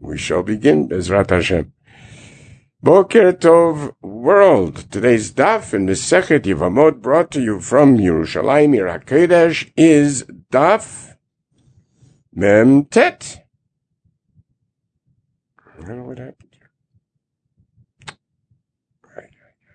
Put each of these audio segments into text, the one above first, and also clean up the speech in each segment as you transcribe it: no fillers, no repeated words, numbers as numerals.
we shall begin, Bezrat Hashem. Boker Tov world. Today's daf in Masechet Yevamot, brought to you from Yerushalayim, Ir HaKodesh, is daf Mem Tet. I don't know what happened here. Right.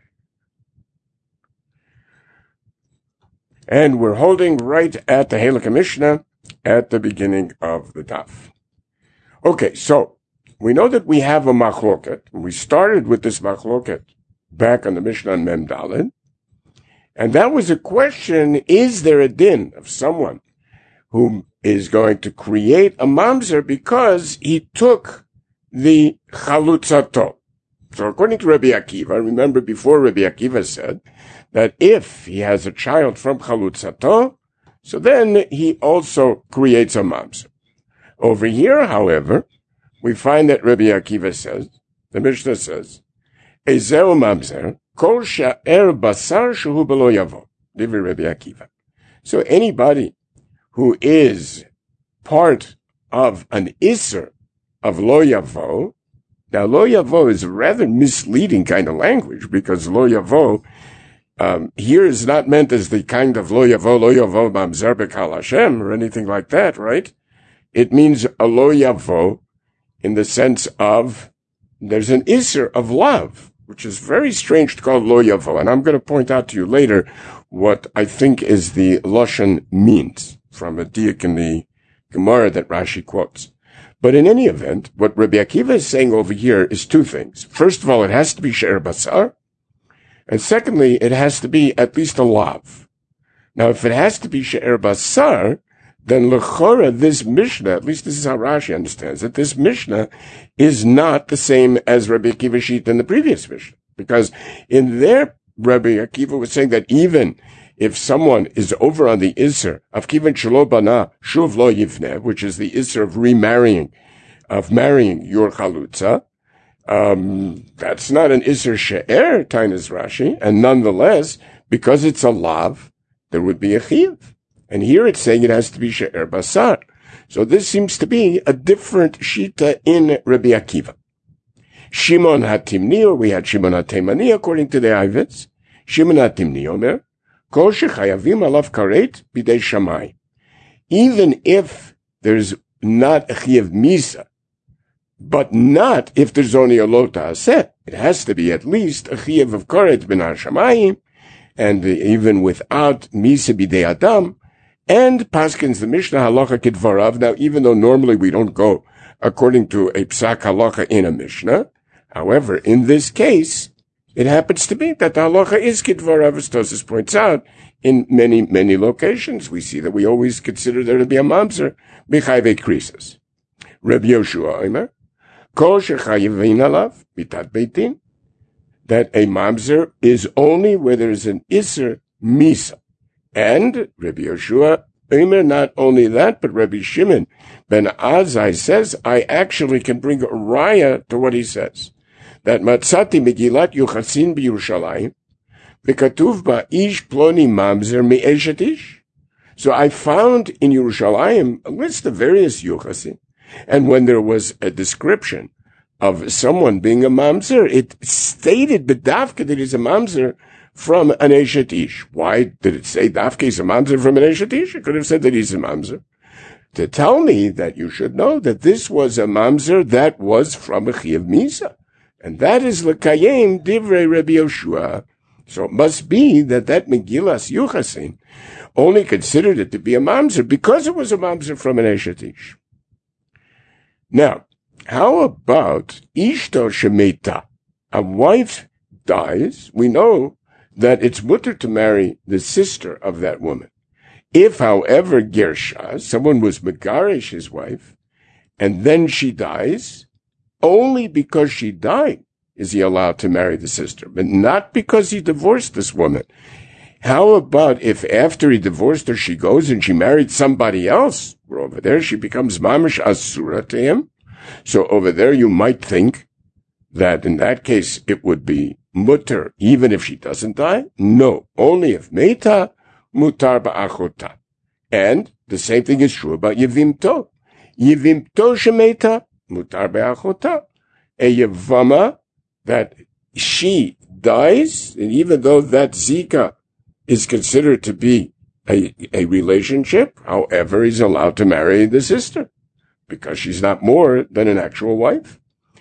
And we're holding right at the Halakha Mishnah at the beginning of the daf. Okay, so we know that we have a machloket. We started with this machloket back on the Mishnah on Mem Daled, and that was a question: is there a din of someone who is going to create a mamzer because he took the chalutzato? So according to Rabbi Akiva, remember before Rabbi Akiva said that if he has a child from chalutzato, so then he also creates a mamzer. Over here, however, we find that Rabbi Akiva says, the Mishnah says, Ezeu mamzer, kol sha'er basar shehu belo yavo. Divri Rabbi Akiva. So anybody who is part of an iser of lo yavo, now lo yavo is a rather misleading kind of language, because lo yavo here is not meant as the kind of lo yavo mamzer bekal Hashem or anything like that, right? It means a lo yavo in the sense of there's an iser of love, which is very strange to call lo yavo. And I'm going to point out to you later what I think is the Lashon means from a diak in the Gemara that Rashi quotes. But in any event, what Rabbi Akiva is saying over here is two things. First of all, it has to be she'er basar. And secondly, it has to be at least a lav. Now, if it has to be she'er basar, then l'chora, this Mishnah, at least this is how Rashi understands it, this Mishnah is not the same as Rabbi Akiva sheet in the previous Mishnah. Because in there, Rabbi Akiva was saying that even if someone is over on the Isser of Kivan Shelo Bana Shuv Lo Yivneh, which is the Isser of remarrying, of marrying your Chalutza, that's not an Isser She'er, Tainas Rashi, and nonetheless, because it's a Lav, there would be a Chiv. And here it's saying it has to be she'er basar. So this seems to be a different shita in Rabbi Akiva. Shimon HaTimni, or we had Shimon HaTemani, according to the Ivets. Shimon HaTimni omer, kol shechayavim alav karet bidei shamai. Even if there's not a chiyav misa, but not if there's only a lo ta'aseh, it has to be at least a chiyav of karet bin hashamayim, and even without misa bidei adam. And Paskins the Mishnah halacha kidvarav. Now, even though normally we don't go according to a psak halacha in a Mishnah, however, in this case, it happens to be that the halacha is kidvarav, as Tosfos points out, in many, many locations. We see that we always consider there to be a mamzer, b'chayvei krisos. Reb Yoshua Omer, kol shechayavin alav, bitat beitin, that a mamzer is only where there is an iser misa. And Rabbi Yoshua Omer, not only that, but Rabbi Shimon ben Azai says, I actually can bring a raya to what he says. That Matzati Megillat Yuchasin b'Yerushalayim, v'katuv ba ish ploni mamzer me'eshet ish. So I found in Yerushalayim a list of various Yuchasin. And when there was a description of someone being a mamzer, it stated b'davka that he's a mamzer from an Eshet Ish. Why did it say Dafke is a mamzer from an Eshet Ish? It could have said that he's a mamzer. To tell me that you should know that this was a mamzer that was from a Chiyav Misa. And that is L'Kayim Divrei Rabbi Yoshua. So it must be that Megillas Yuchasin only considered it to be a mamzer because it was a mamzer from an Eshet Ish. Now, how about Ishto Shemeta? A wife dies. We know that it's mutter to marry the sister of that woman. If, however, Gersha, someone was megarish his wife, and then she dies, only because she died is he allowed to marry the sister, but not because he divorced this woman. How about if after he divorced her, she goes and she married somebody else? Well, over there, she becomes mamish asura to him. So over there, you might think that in that case, it would be mutter, even if she doesn't die? No, only if meta, mutar ba'achota. And the same thing is true about yivimto. Yivimto shemeta, mutar be'achota. A yevama that she dies, and even though that zika is considered to be a relationship, however, he's allowed to marry the sister because she's not more than an actual wife.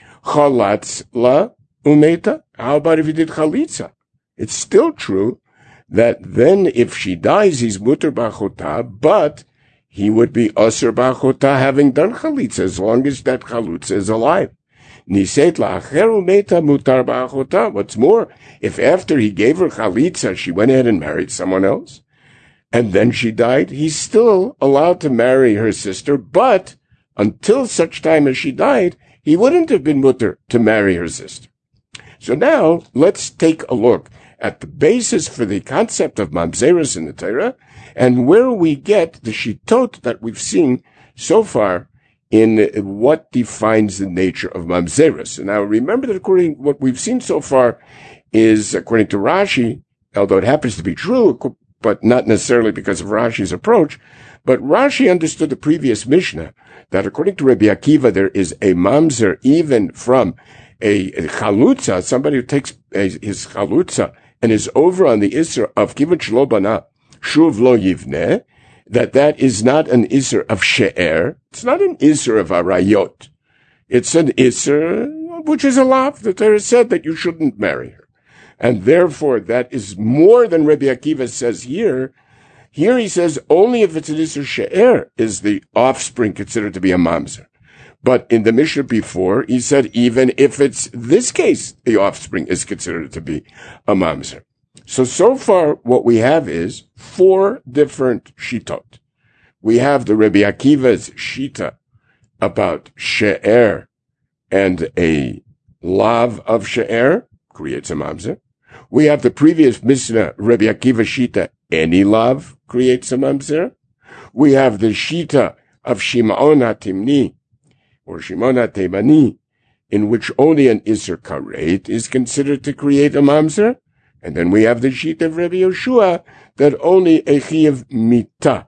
Chalatz la umeta. How about if he did chalitza? It's still true that then if she dies, he's mutar b'achota, but he would be asur b'achota having done chalitza as long as that chalitza is alive. Niset la'acher umeta mutar b'achota. What's more, if after he gave her chalitza, she went ahead and married someone else, and then she died, he's still allowed to marry her sister, but until such time as she died, he wouldn't have been mutar to marry her sister. So now, let's take a look at the basis for the concept of mamzerus in the Torah, and where we get the shitot that we've seen so far in what defines the nature of mamzerus. And now remember that according to what we've seen so far is, according to Rashi, although it happens to be true, but not necessarily because of Rashi's approach, but Rashi understood the previous Mishnah that according to Rabbi Akiva, there is a mamzer even from a chalutza, somebody who takes his chalutza and is over on the Isser of Kivan Shelo Bana, Shuv Lo Yivneh, that is not an Isser of She'er. It's not an Isser of Arayot. It's an Isser, which is a lav. The Torah said that you shouldn't marry her. And therefore, that is more than Rabbi Akiva says here. Here he says only if it's an Isser She'er is the offspring considered to be a mamzer. But in the Mishnah before, he said even if it's this case, the offspring is considered to be a mamzer. So far, what we have is 4 different shitot. We have the Rabbi Akiva's shita about she'er, and a lav of she'er creates a mamzer. We have the previous Mishnah, Rabbi Akiva shita, any lav creates a mamzer. We have the shita of Shimon HaTimni, or Shimon HaTeimani, in which only an Isser Karet is considered to create a mamzer. And then we have the sheet of Rabbi Yoshua that only a chiyuv mita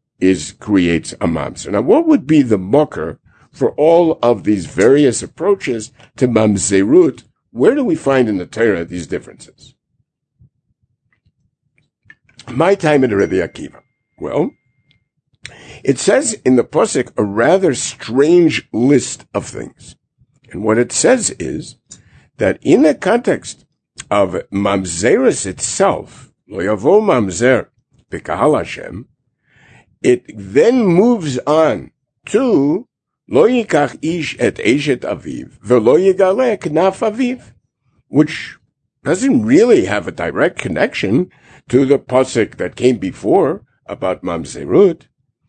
creates a mamzer. Now, what would be the mocker for all of these various approaches to mamzerut? Where do we find in the Torah these differences? My time in Rabbi Akiva. Well, it says in the Pasuk a rather strange list of things. And what it says is that in the context of mamzerus itself, lo yavo mamzer b'kahal Hashem, it then moves on to lo yikach ish et eshet aviv v'lo yigale knaf aviv, which doesn't really have a direct connection to the pasuk that came before about mamzerut.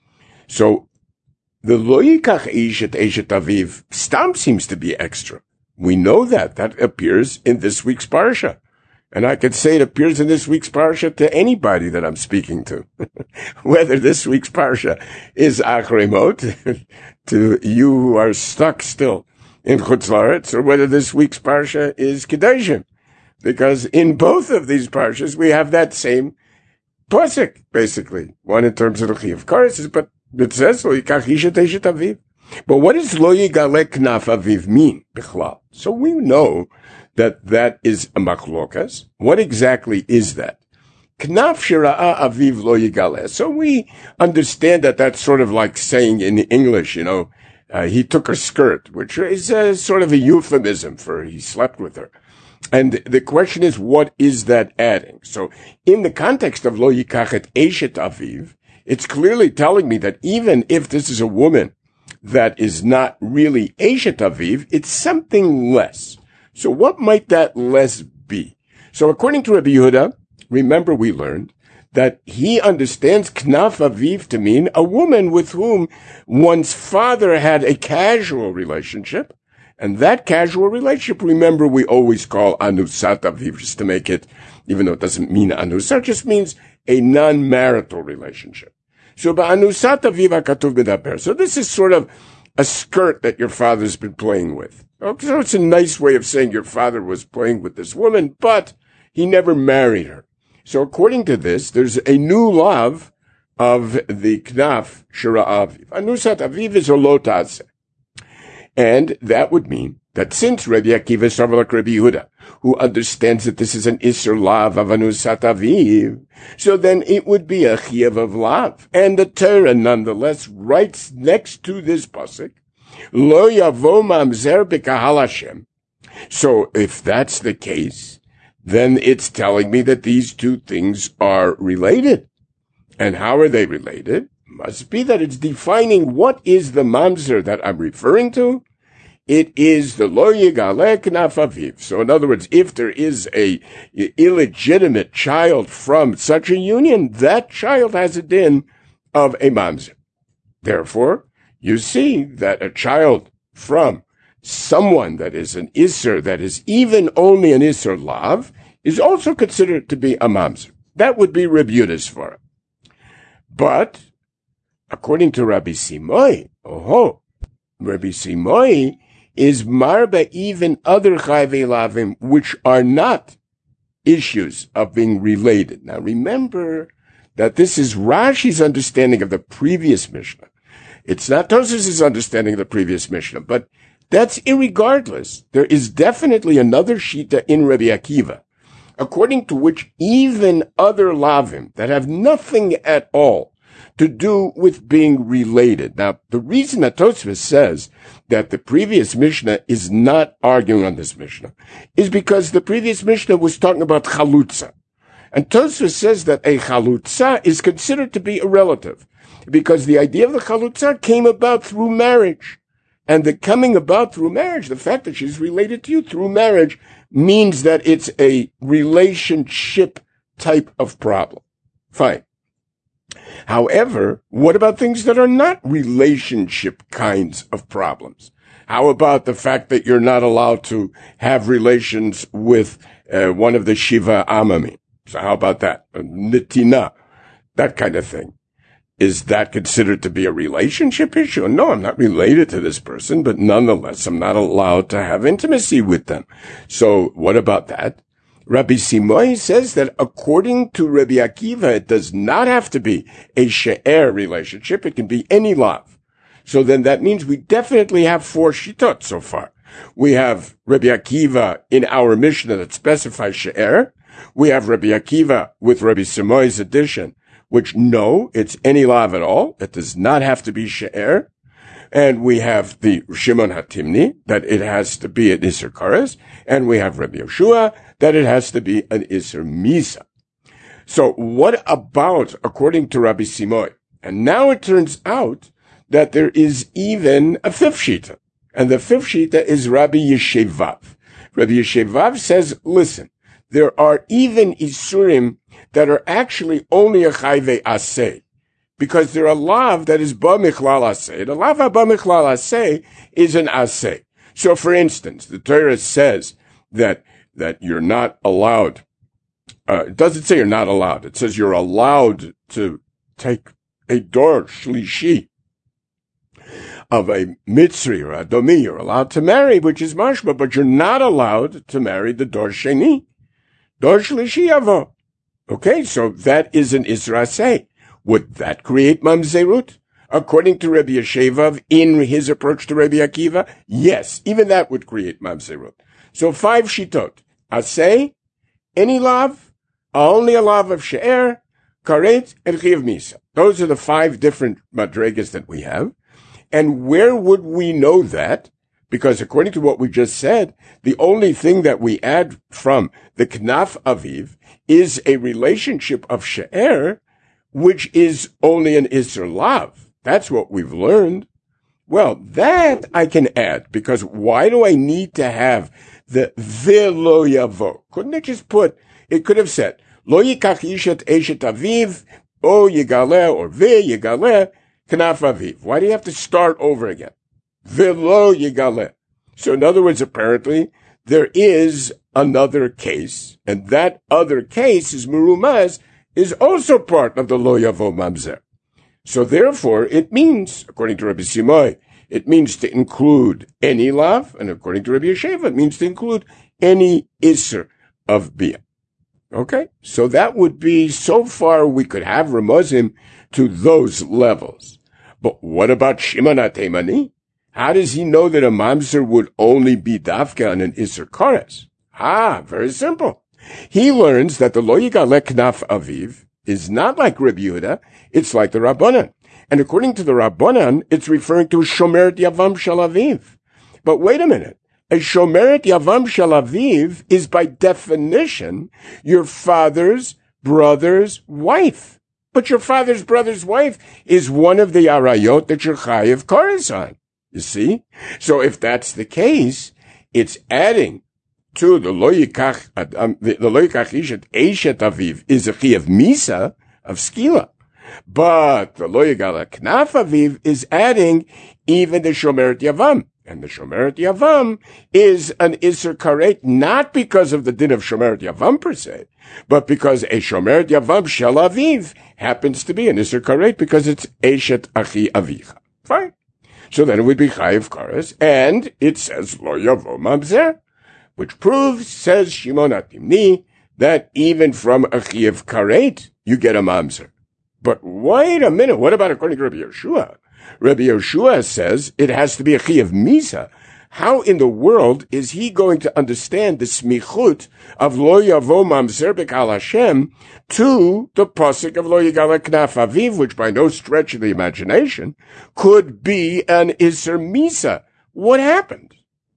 So the lo yikach ish et eshet aviv stam seems to be extra. We know that appears in this week's parsha. And I could say it appears in this week's parsha to anybody that I'm speaking to. Whether this week's parsha is Achremot, to you who are stuck still in Chutz La'aretz, or whether this week's parsha is Kedoshim. Because in both of these parshas, we have that same pasuk, basically. One in terms of the chiyuv kares, but it says, Lo yikach ish et eshet aviv. But what does lo yigale knaf aviv mean, bichlal? So we know that is a machlokas. What exactly is that? Knaf shira'a aviv lo yigale. So we understand that that's sort of like saying in English, he took her skirt, which is sort of a euphemism for he slept with her. And the question is, what is that adding? So in the context of lo yikach et eshet aviv, it's clearly telling me that even if this is a woman that is not really Eshet Aviv, it's something less. So what might that less be? So according to Rabbi Yehuda, remember we learned that he understands Knaf Aviv to mean a woman with whom one's father had a casual relationship. And that casual relationship, remember, we always call Anusat Aviv, just to make it, even though it doesn't mean Anusat, it just means a non-marital relationship. So ba'anusat aviv hakatuv medaber. So this is sort of a skirt that your father's been playing with. Okay, so it's a nice way of saying your father was playing with this woman, but he never married her. So according to this, there's a new lav of the knaf shira aviv. Anusat aviv is olotase. And that would mean that since Rabbi Akiva is like Rabbi Yehuda, who understands that this is an Isser Lav of Anusat Aviv, so then it would be a Chiyuv of Lav. And the Torah nonetheless writes next to this pasuk, Lo Yavo Mamzer B'Kahal Hashem. So if that's the case, then it's telling me that these two things are related. And how are they related? Must be that it's defining what is the mamzer that I'm referring to. It is the lo yigale knaf aviv. So in other words, if there is a illegitimate child from such a union, that child has a din of a mamzer. Therefore, you see that a child from someone that is an isser, that is even only an isser lav, is also considered to be a mamzer. That would be Rabbi Yehuda's svara. But according to Rabbi Simoy, Rabbi Simoy is marba even other chayvei lavim which are not issues of being related. Now remember that this is Rashi's understanding of the previous Mishnah. It's not Tosfos' understanding of the previous Mishnah, but that's irregardless. There is definitely another shita in Rabbi Akiva, according to which even other lavim that have nothing at all to do with being related. Now, the reason that Tosfos says that the previous Mishnah is not arguing on this Mishnah is because the previous Mishnah was talking about chalutza. And Tosfos says that a chalutza is considered to be a relative because the idea of the chalutza came about through marriage. And the coming about through marriage, the fact that she's related to you through marriage, means that it's a relationship type of problem. Fine. However, what about things that are not relationship kinds of problems? How about the fact that you're not allowed to have relations with one of the Shiva Amamim? So how about that? Nitina, that kind of thing. Is that considered to be a relationship issue? No, I'm not related to this person, but nonetheless, I'm not allowed to have intimacy with them. So what about that? Rabbi Simoy says that according to Rabbi Akiva, it does not have to be a she'er relationship. It can be any lav. So then that means we definitely have 4 shitot so far. We have Rabbi Akiva in our Mishnah that specifies she'er. We have Rabbi Akiva with Rabbi Simoy's addition, which no, it's any lav at all. It does not have to be she'er. And we have the Shimon HaTimni, that it has to be an Isser Kares. And we have Rabbi Yoshua, that it has to be an Isser Misa. So what about, according to Rabbi Simoy? And now it turns out that there is even a 5th shita. And the 5th shita is Rabbi Yeshevav. Rabbi Yeshevav says, listen, there are even Isurim that are actually only a chayvei aseh, because they're a lav that is ba michlal aseh. The lav ba michlal aseh is an aseh. So, for instance, the Torah says that you're not allowed. It doesn't say you're not allowed. It says you're allowed to take a dor shlishi of a Mitzri or a Domi. You're allowed to marry, which is mashma, but you're not allowed to marry the dor sheni, dor shlishi avo. Okay, so that is an Isra Aseh. Would that create mamzerut? According to Rabbi Yeshevav, in his approach to Rabbi Akiva, yes, even that would create mamzerut. So 5 shitot. Aseh, any lav, only a lav of she'er, karet, and chiyav misa. Those are the 5 different madregas that we have. And where would we know that? Because according to what we just said, the only thing that we add from the knaf aviv is a relationship of she'er, which is only an isser lav. That's what we've learned. Well, that I can add, because why do I need to have the velo yavo? Couldn't it just put, it could have said, lo yikach ishet eshet aviv, o yigale, or ve yigale, knaf aviv. Why do you have to start over again? Velo yigale. So in other words, apparently, there is another case, and that other case is merumaz, is also part of the lo yavo mamzer. So therefore, it means, according to Rabbi Simoy, it means to include any lav, and according to Rabbi Yesheva, it means to include any isser of bia. Okay? So that would be, so far we could have Ramazim to those levels. But what about Shimon HaTeimani? How does he know that a mamzer would only be dafka on an Isser Kores? Very simple. He learns that the Lo Yigale Knaf Aviv is not like Rabbi Yehuda, it's like the Rabbanan. And according to the Rabbanan, it's referring to Shomeret Yavam Shel Aviv. But wait a minute. A Shomeret Yavam Shel Aviv is by definition your father's brother's wife. But your father's brother's wife is one of the arayot that you're chayiv kores on. You see? So if that's the case, it's adding to the lo yikach ishet eshet aviv is a chayiv misa of skila. But the lo yigala knaf aviv is adding even the shomeret yavam. And the Shomeret Yavam is an Isser Karet, not because of the din of Shomeret Yavam per se, but because a Shomeret Yavam Shel Aviv happens to be an Isser Karet because it's Eshet Achi Avicha. Fine. So then it would be Chayiv Kares, and it says Lo Yavo Mamzer, which proves, says Shimon HaTimni, that even from a Chayiv Karet, you get a Mamzer. But wait a minute, what about according to Rabbi Yeshua? Rabbi Yeshua says it has to be a Chiyav Misa. How in the world is he going to understand the smichut of Lo Yavo Mamzer B'Kal Hashem to the pasuk of Lo Yigala Knaf Aviv, which by no stretch of the imagination could be an Isser Misa? What happened?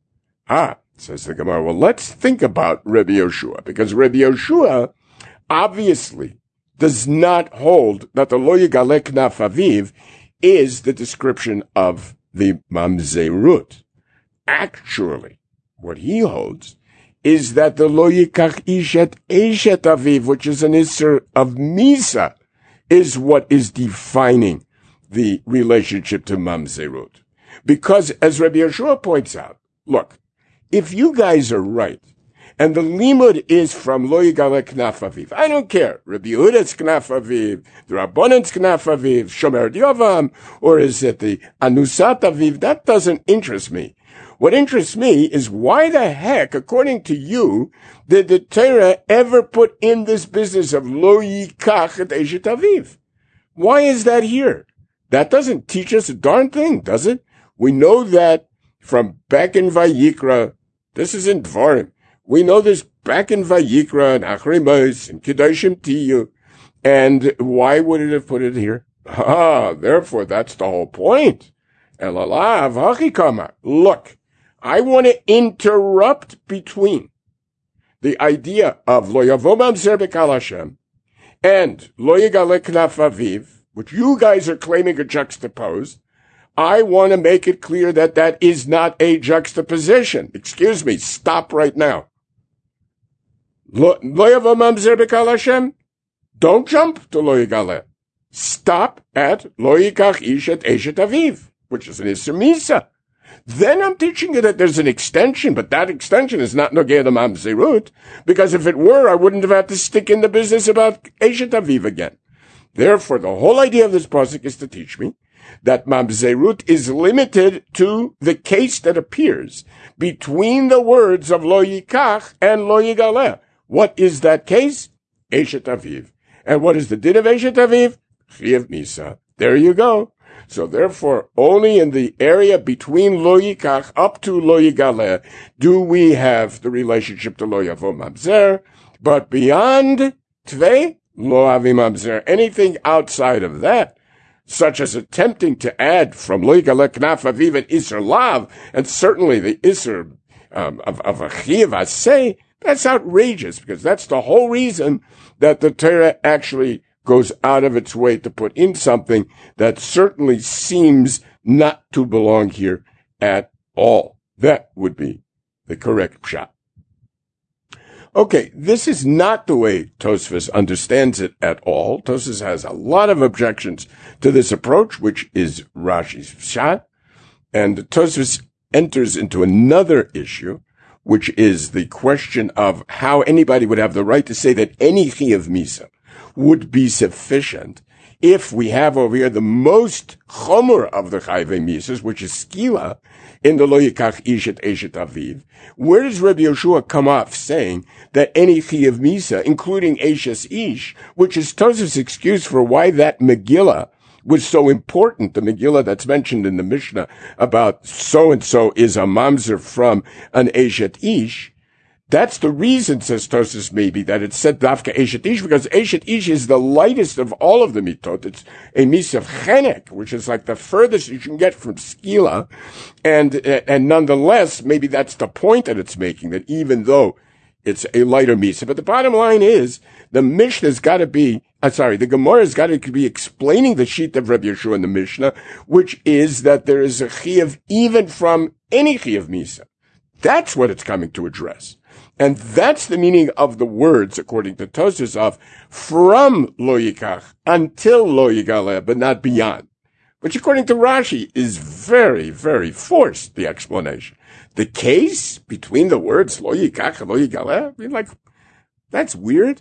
Says the Gemara, well, let's think about Rabbi Yeshua, because Rabbi Yeshua obviously does not hold that the Lo Yigala Knaf Aviv is the description of the mamzerut. Actually, what he holds is that the lo yikach ishet eshet aviv, which is an isser of misa, is what is defining the relationship to mamzerut. Because, as Rabbi Yeshua points out, look, if you guys are right, and the limud is from Lo Yigale Knaf Aviv. I don't care. Rabbi Yehuda's Knaf Aviv, the Rabbanan's Knaf Aviv, Shomer Yavam, or is it the Anusat Aviv? That doesn't interest me. What interests me is why the heck, according to you, did the Torah ever put in this business of Lo Yikach et Eshet Aviv? Why is that here? That doesn't teach us a darn thing, does it? We know that from back in Vayikra, this is in Dvarim. We know this back in Vayikra and Achrei Mos and Kedoshim Tiyu. And why would it have put it here? Therefore, that's the whole point. Elalav hachikama. Look, I want to interrupt between the idea of Lo Yavo Mamzer B'Kal Hashem and Lo Yigale Knaf Aviv, which you guys are claiming are juxtaposed. I want to make it clear that that is not a juxtaposition. Excuse me, stop right now. Lo Yavo Mamzer B'Kal Hashem? Don't jump to Lo Yigale. Stop at Lo Yikach Ishet Eshet Aviv, which is an Isser Misa. Then I'm teaching you that there's an extension, but that extension is not Nogei the Mamzerut, because if it were, I wouldn't have had to stick in the business about Eshet Aviv again. Therefore, the whole idea of this pasuk is to teach me that Mamzerut is limited to the case that appears between the words of Lo Yikach and Lo Yigaleh. What is that case? Eshet Aviv. And what is the din of Eshet Aviv? Chiyav Misa. There you go. So therefore, only in the area between Lo Yikach up to Lo Yigaleh do we have the relationship to Lo Yavo Mamzer, but beyond Tvei, Lo Avi Mamzer, anything outside of that, such as attempting to add from Lo Yigaleh Knaf Aviv and Isser Lav, and certainly the Isser of a Chiyav Aseh, that's outrageous, because that's the whole reason that the Torah actually goes out of its way to put in something that certainly seems not to belong here at all. That would be the correct pshat. Okay, this is not the way Tosfos understands it at all. Tosfos has a lot of objections to this approach, which is Rashi's pshat, and Tosfos enters into another issue, which is the question of how anybody would have the right to say that any Chiyav Misa would be sufficient if we have over here the most chomer of the Chayvei Misas, which is Skila, in the Lo Yikach Ishet Eshet Aviv. Where does Rabbi Yeshua come off saying that any Chiyav Misa, including Eshes Ish, which is Tosaf's excuse for why that Megillah was so important, the Megillah that's mentioned in the Mishnah about so-and-so is a mamzer from an Eshet Ish, that's the reason, says Tosfos, maybe, that it said Dafka Eshet Ish, because Eshet Ish is the lightest of all of the mitot. It's a misa of chenek, which is like the furthest you can get from skila. And nonetheless, maybe that's the point that it's making, that even though it's a lighter misa. But the bottom line is, the Mishnah's gotta be, the Gemara's gotta be explaining the sheet of Rabbi Yeshua in the Mishnah, which is that there is a chiyuv even from any chiyuv misa. That's what it's coming to address. And that's the meaning of the words, according to Tosfos, of from lo yikach until lo yigaleh, but not beyond. Which, according to Rashi, is very, very forced, the explanation. The case between the words lo yikach and lo yigaleh, I mean, that's weird.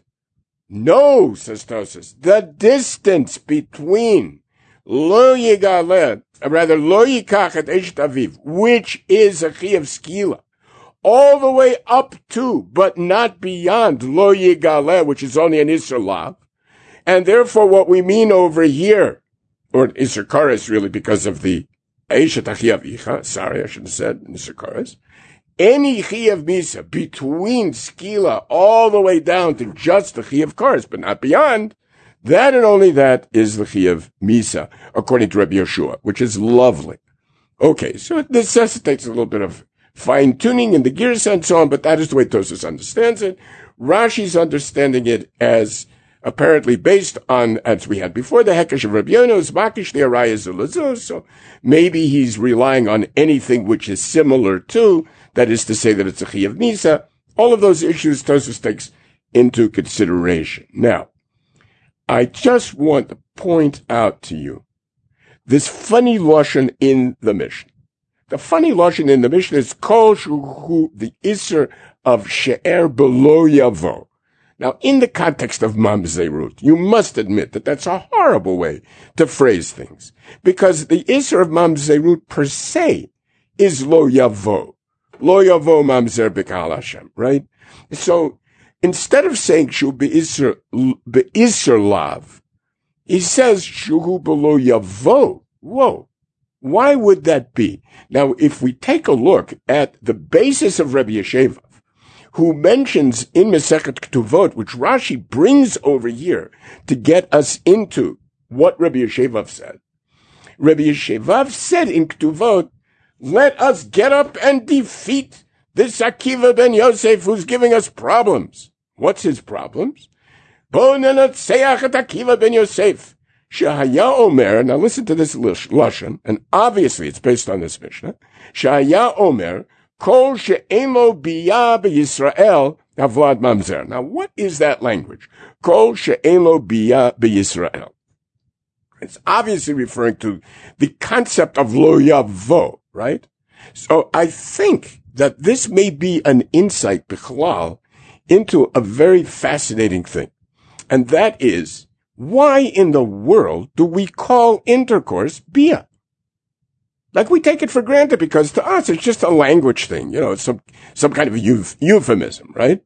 No, says Tosfos, the distance between lo yigaleh, rather lo yikach et eshet aviv, which is a chiyuv skila, all the way up to, but not beyond, lo yigaleh, which is only an Isser Lav. And therefore what we mean over here, or Isser Kares really, because of the Eshet Achiyav Icha, sorry, I should have said Isser Kares, any Chiyav Misa between Skila all the way down to just the Chiyav Kares, but not beyond, that and only that is the Chiyav Misa, according to Rabbi Yeshua, which is lovely. Okay, so it necessitates a little bit of fine-tuning in the gears and so on, but that is the way Tosfos understands it. Rashi's understanding it as apparently based on, as we had before, the Hekesh of Rabbi Yonos, Makish the Araya Zulazuz, so maybe he's relying on anything which is similar to, that is to say that it's a Chiyav Misa. All of those issues Tosfos takes into consideration. Now, I just want to point out to you this funny lashon in the Mishnah. The funny lashon in the Mishnah is kol shuhu, the iser of she'er below yavo. Now, in the context of mamzerut, you must admit that that's a horrible way to phrase things, because the iser of mamzerut per se is lo yavo mamzer b'kal Hashem, right? So instead of saying shu be'iser lav, he says shuhu below yavo. Whoa. Why would that be? Now, if we take a look at the basis of Rabbi Yeshua, who mentions in Masechet Ketuvot, which Rashi brings over here to get us into what Rabbi Yeshua said. Rabbi Yeshua said in Ketuvot, let us get up and defeat this Akiva ben Yosef who's giving us problems. What's his problems? Bo nenatzeach et Akiva ben Yosef. Shahaya Omer, now listen to this lashon, and obviously it's based on this Mishnah. Shahaya Omer, kol she'en lo biyah b'Yisrael havlad mamzer. Now what is that language? Kol she'en lo biyah b'Yisrael. It's obviously referring to the concept of lo yavo, right? So I think that this may be an insight, bichlal, into a very fascinating thing. And that is, why in the world do we call intercourse bia? Like we take it for granted because to us it's just a language thing, it's some kind of a euphemism, right?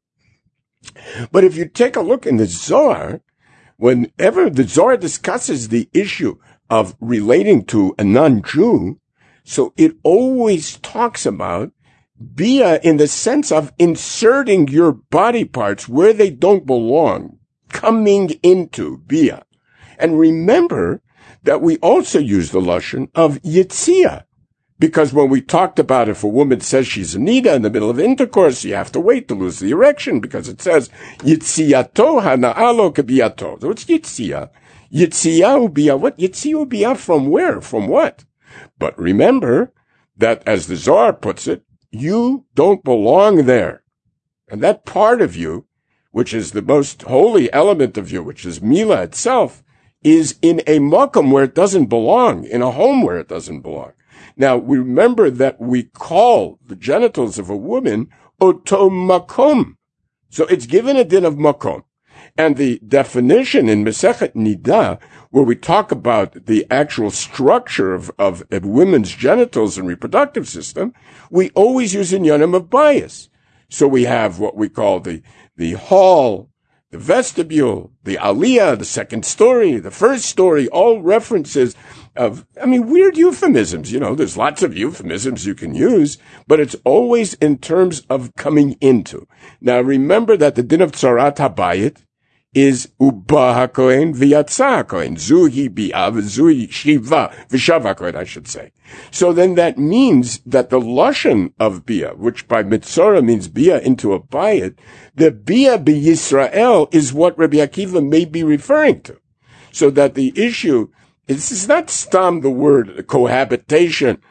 But if you take a look in the Zohar, whenever the Zohar discusses the issue of relating to a non-Jew, so it always talks about bia in the sense of inserting your body parts where they don't belong, coming into bia. And remember that we also use the lashon of yitzia, because when we talked about if a woman says she's a nida in the middle of intercourse, you have to wait to lose the erection, because it says yitziato hana'alo kebiato. So it's yitzia. Yitzia ubia. What? Yitzia ubia from where? From what? But remember that, as the Zohar puts it, you don't belong there. And that part of you, which is the most holy element of you, which is Mila itself, is in a makom where it doesn't belong, in a home where it doesn't belong. Now, we remember that we call the genitals of a woman oto makom. So it's given a din of makom. And the definition in Masechet Nida, where we talk about the actual structure of a woman's genitals and reproductive system, we always use in yonim of bias. So we have what we call the hall, the vestibule, the aliyah, the second story, the first story, all references of, weird euphemisms. There's lots of euphemisms you can use, but it's always in terms of coming into. Now remember that the din of tzarat habayit is uba hakohen v'yatza hakohen. Zuhi bi'ah v'zuhi shiva v'shav hakohen, I should say. So then that means that the lashon of bia, which by mitzora means bia into a bayit, the bia b'Yisrael is what Rabbi Akiva may be referring to. So that the issue is not stam the word cohabitation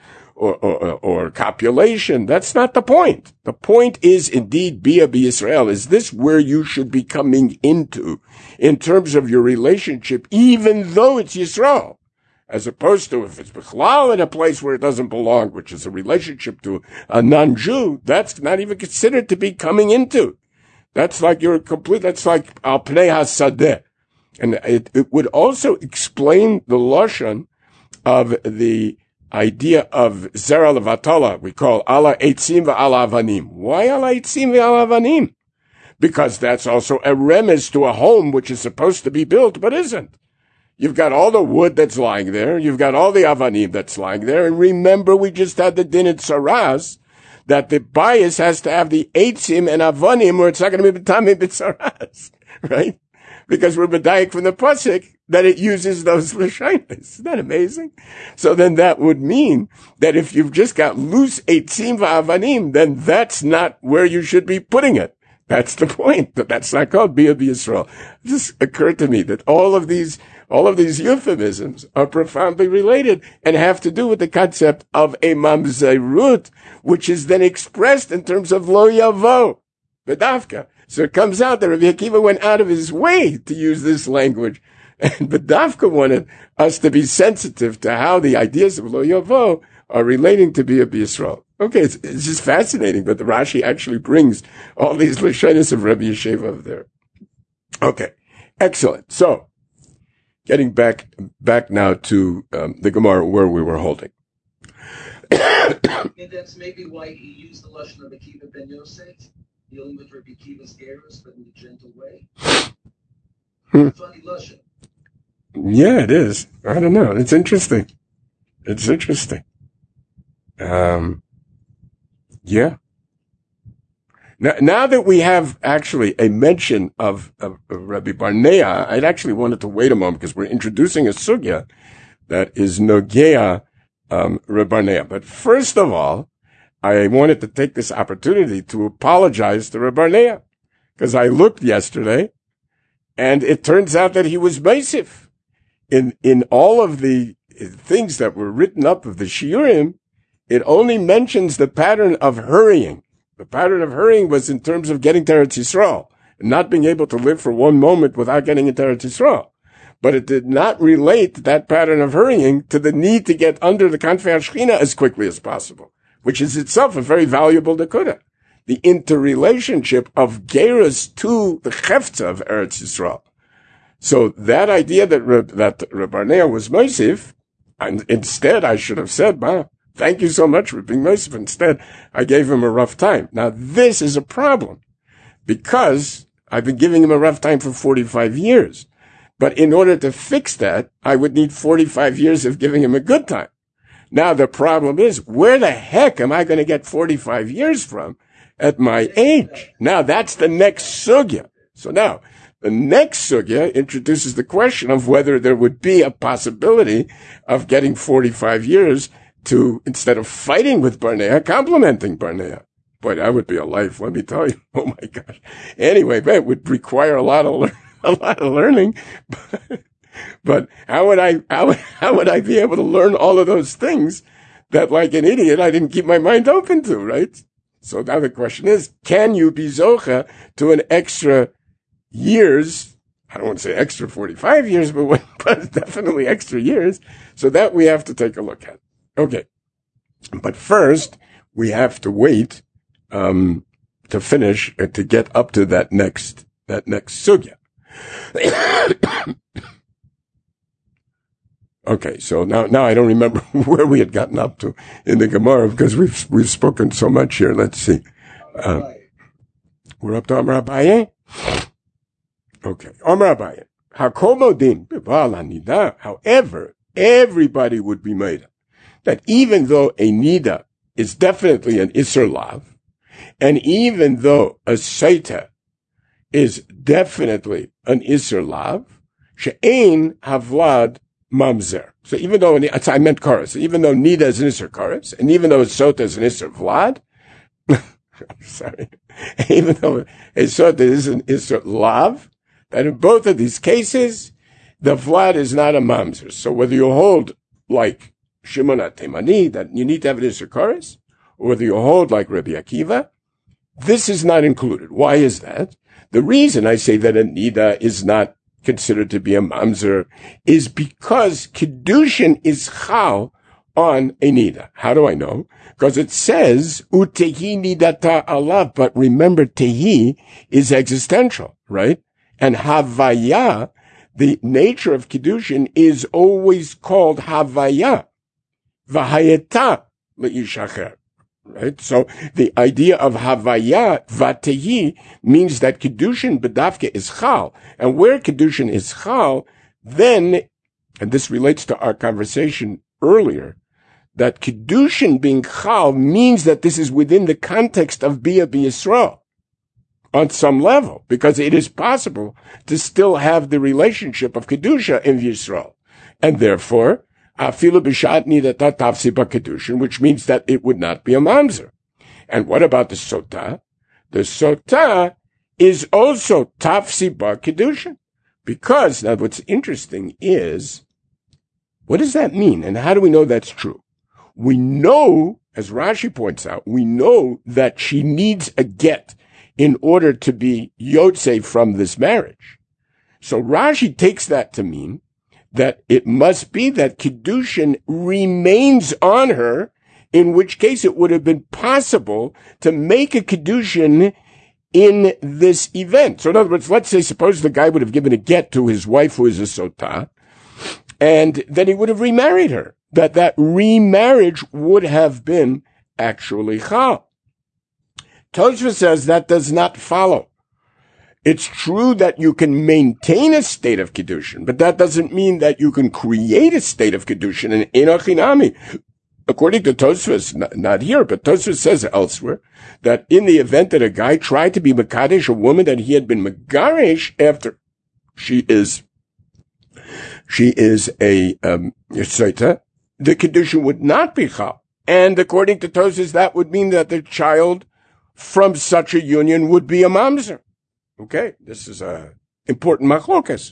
or copulation. That's not the point. The point is indeed bia b'Yisrael. Is this where you should be coming into in terms of your relationship, even though it's Yisrael? As opposed to if it's Bichlal in a place where it doesn't belong, which is a relationship to a non-Jew, that's not even considered to be coming into. That's like that's like al pnei hasadeh. And it would also explain the lashon of the idea of zera levatala, we call ala eitzim ve'ala avanim. Why ala eitzim ve'ala avanim? Because that's also a remez to a home which is supposed to be built, but isn't. You've got all the wood that's lying there. You've got all the avanim that's lying there. And remember, we just had the din at Saras that the bias has to have the eitzim and avanim, or it's not going to be b'tamim b'tzaras, right? Because we're medayik from the pasuk that it uses those l'shainas. Isn't that amazing? So then that would mean that if you've just got loose eitzim v'avanim, then that's not where you should be putting it. That's the point. That's not called bia b'Yisrael. It just occurred to me that all of these euphemisms are profoundly related and have to do with the concept of a mamzerut, which is then expressed in terms of lo yavo, bedavka. So it comes out that Rabbi Akiva went out of his way to use this language, and bedavka wanted us to be sensitive to how the ideas of lo yavo are relating to bia b'Yisrael. Okay, it's just fascinating, but the Rashi actually brings all these lashonos of Rabbi Yesheva over there. Okay, excellent. So, getting back now to the Gemara where we were holding. And that's maybe why he used the lashon of Akiva ben Yosef, dealing with Rabbi Akiva's errors, but in a gentle way. Funny lashon. Yeah, it is. I don't know. It's interesting. Yeah. Now that we have actually a mention of Rabbi Barnea, I'd actually wanted to wait a moment because we're introducing a sugya that is Nogea Rabbi Barnea. But first of all, I wanted to take this opportunity to apologize to Rabbi Barnea because I looked yesterday and it turns out that he was meisif. In all of the things that were written up of the shiurim, it only mentions the pattern of hurrying. The pattern of hurrying was in terms of getting to Eretz Yisrael and not being able to live for one moment without getting into Eretz Yisrael. But it did not relate that pattern of hurrying to the need to get under the Kanfei HaShechina as quickly as possible, which is itself a very valuable nekuda. The interrelationship of Geras to the Chefza of Eretz Yisrael. So that idea that Reb Barnea was Mosif, and instead I should have said, thank you so much for being Mosif. Instead, I gave him a rough time. Now, this is a problem because I've been giving him a rough time for 45 years. But in order to fix that, I would need 45 years of giving him a good time. Now, the problem is, where the heck am I going to get 45 years from at my age? Now, that's the next sugya. So now, the next sugya introduces the question of whether there would be a possibility of getting 45 years to, instead of fighting with Barnea, complimenting Barnea. Boy, that would be a life, let me tell you. Oh my gosh. Anyway, that would require a lot of learning. But how would I be able to learn all of those things that, like an idiot, I didn't keep my mind open to, right? So now the question is, can you be zocha to an extra years? I don't want to say extra 45 years, but definitely extra years. So that we have to take a look at. Okay. But first, we have to wait, to finish, to get up to that next sugya. Okay. So now I don't remember where we had gotten up to in the Gemara because we've spoken so much here. Let's see. We're up to Amar Abaye. Okay. Omer Abaye. Hakol modin b'ba'al hanida. However, everybody would be made that even though a nida is definitely an Isser Lav, and even though a Seita is definitely an Isser Lav, she'ein havlad mamzer. So even though, I meant Karas, even though nida is an Isser Karas, and even though a Sota is an Isser Vlad, I'm sorry, even though a Sota is an Isser Lav, that in both of these cases, the Vlad is not a mamzer. So whether you hold like Shimon HaTemani, that you need to have an Isser Karas, or whether you hold like Rabbi Akiva, this is not included. Why is that? The reason I say that a nida is not considered to be a mamzer is because Kiddushin is chal on a nida. How do I know? Because it says, utehi nidata alav, but remember, tehi is existential, right? And havaya, the nature of Kiddushin, is always called havaya. Vahayeta le'ishacher. Right? So the idea of Havaya Vatehi means that Kiddushin Bedavke is Chal. And where Kiddushin is Chal, then, and this relates to our conversation earlier, that Kiddushin being Chal means that this is within the context of Bia B'Yisrael on some level, because it is possible to still have the relationship of Kedusha in Yisrael. And therefore, Afilu b'shat nidata tafsi b'kedushin, which means that it would not be a mamzer. And what about the sota? The sota is also tafsi b'kedushin. Because, now what's interesting is, what does that mean? And how do we know that's true? We know, as Rashi points out, we know that she needs a get in order to be yotze from this marriage. So Rashi takes that to mean that it must be that Kiddushin remains on her, in which case it would have been possible to make a Kiddushin in this event. So in other words, let's say, suppose the guy would have given a get to his wife who is a sotah, and then he would have remarried her. That remarriage would have been actually chal. Tosfos says that does not follow. It's true that you can maintain a state of Kiddushin, but that doesn't mean that you can create a state of Kiddushin in Enochinami. According to Tosfos, not here, but Tosfos says elsewhere, that in the event that a guy tried to be Mekadesh, a woman that he had been Megaresh after she is a Yisraita, the Kiddushin would not be Chal. And according to Tosfos, that would mean that the child from such a union would be a mamzer. Okay, this is a important machlokas.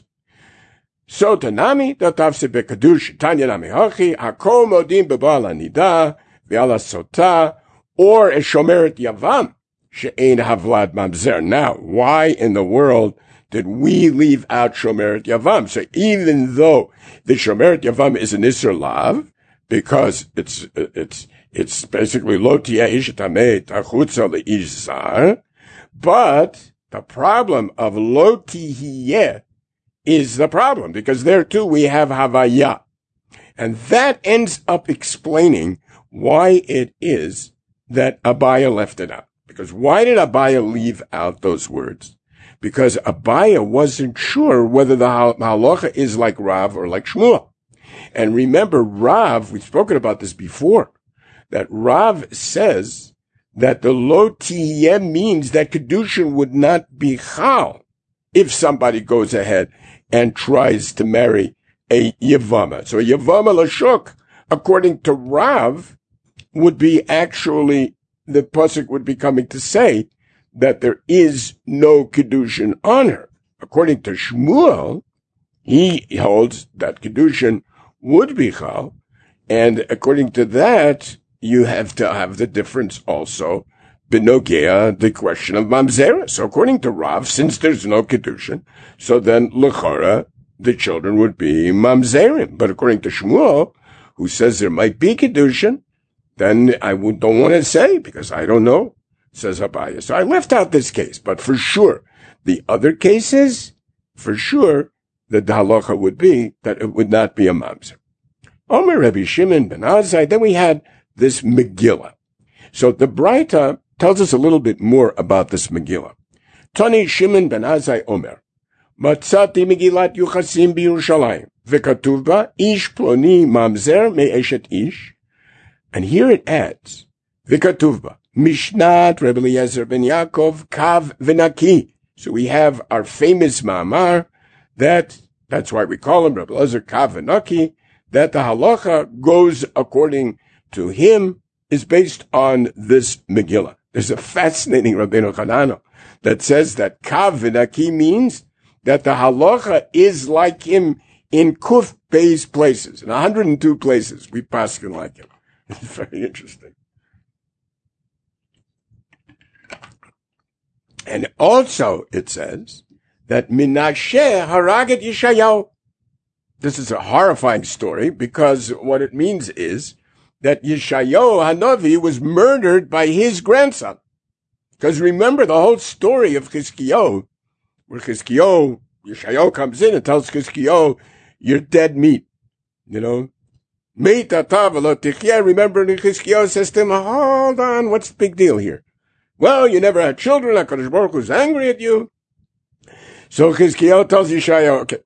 So Tanami, Datavse Bekadush, Tanya Nami Hachi, Hakol Modim Bebala Nida, Viala Sota, or a Shomeret Yavam, She'ein Havlad Mamzer. Now, why in the world did we leave out Shomeret Yavam? So even though the Shomeret Yavam is an Isser Lav, because it's basically Lo Tieh Ish Tameh Tachutza Le'ish Zar, but the problem of Lo Tihiyeh is the problem, because there too we have Havaya. And that ends up explaining why it is that Abaya left it out. Because why did Abaya leave out those words? Because Abaya wasn't sure whether the halacha is like Rav or like Shmuel. And remember, Rav, we've spoken about this before, that Rav says that the Lo Tihiyeh means that Kedushin would not be Chal if somebody goes ahead and tries to marry a Yavama. So a Yavama Lashuk, according to Rav, would be actually, the Pasuk would be coming to say that there is no Kedushin on her. According to Shmuel, he holds that Kedushin would be Chal, and according to that, you have to have the difference also, Benogea, the question of Mamzera. So according to Rav, since there's no Kedushin, so then L'chara, the children would be Mamzerim. But according to Shmuel, who says there might be Kedushin, then I don't want to say, because I don't know, says Abaya. So I left out this case, but for sure, the other cases, for sure, the halacha would be that it would not be a Mamzer. Omer Rabbi Shimon ben Azai, then we had this Megillah. So the Braita tells us a little bit more about this Megillah. Tani Shimon ben Azai Omer. מצאתי מגילת יוחסין בירושלים, וכתוב בה, איש פלוני ממזר מאשת איש, and here it adds, וכתוב בה, משנת Rebbe Eliezer ben Yaakov, kav v'naki. So we have our famous ma'amar, that's why we call him Rebbe Eliezer kav v'naki, that the halacha goes according to him, is based on this Megillah. There's a fascinating Rabbeinu Hanano that says that kav v'naki means that the halacha is like him in kuf beis places, in 102 places. We paskin like him. It's very interesting. And also it says that Menashe haraget Yeshayahu. This is a horrifying story because what it means is that Yeshayahu Hanavi was murdered by his grandson. Because remember the whole story of Chizkiyahu, where Yeshayahu comes in and tells Chizkiyahu, you're dead meat. You know? Meat atav v'lo tichya. Remember Chizkiyahu says to him, hold on, what's the big deal here? Well, you never had children, HaKadosh Baruch Hu was angry at you. So Chizkiyahu tells Yeshayahu, okay,